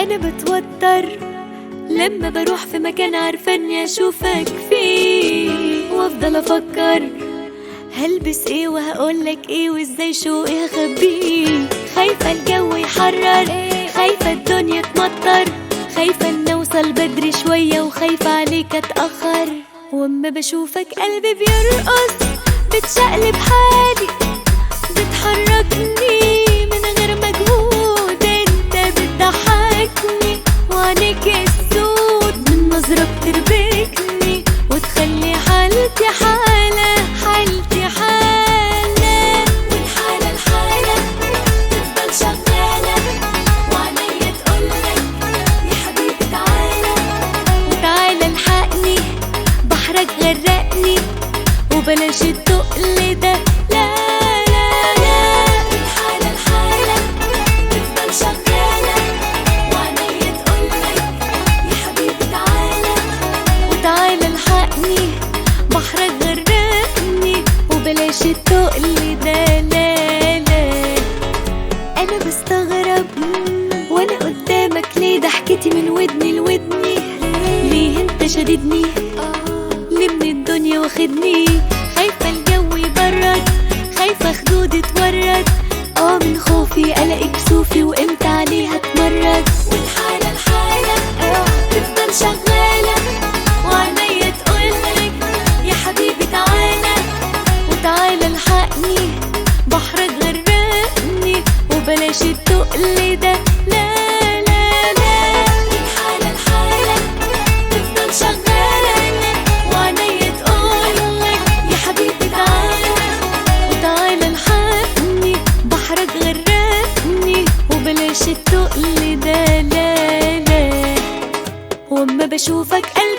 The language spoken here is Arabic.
انا بتوتر لما بروح في مكان عارفة اني اشوفك فيه، وافضل افكر هلبس ايه وهقولك ايه وازاي شوقي هخبيه. خايفة الجو يحرر، خايفة الدنيا تمطر، خايفة ان اوصل بدري شوية وخايفة عليك اتأخر. واما بشوفك قلبي بيرقص، بتشقلب حالي، بتحركني من غير مجهود، انت بتضحكني وعينيك السود من نظرة بتربكني وتخلي حالتي حالة، حالتي حالة، والحالة الحالة تفضل شغالة، وعينيا تقولك يا حبيبي تعالى، وتعالى الحقني بحرك غرقني وبلاش التقل ده، لا لا لا. الحالة الحالة تفضل شغالة، وعينيا تقولك يا حبيبي تعالى، وتعالى الحقني بحرك غرقني وبلاش التقل ده، لا لا. انا بستغرب وانا قدامك ليه ضحكتي من ودني لودني، ليه انت شددني، ليه من الدنيا واخدني. خايفة الجو يبرد، خايفة خدودي تورد، من خوفي الاقي كسوفي وامتى عليها اتمرد. والحالة الحالة تفضل شغالة، وعينيا تقولك يا حبيبي تعالى، وتعالى الحقني بحرك غرقني وبلاش التقل ده، لا لا لا. الحالة الحالة تفضل شغالة، وعينيا تقولك يا حبيبي تعالى، وتعالى الحقني بحرك غرقني وبلاش التقل ده، لا لا. واما بشوفك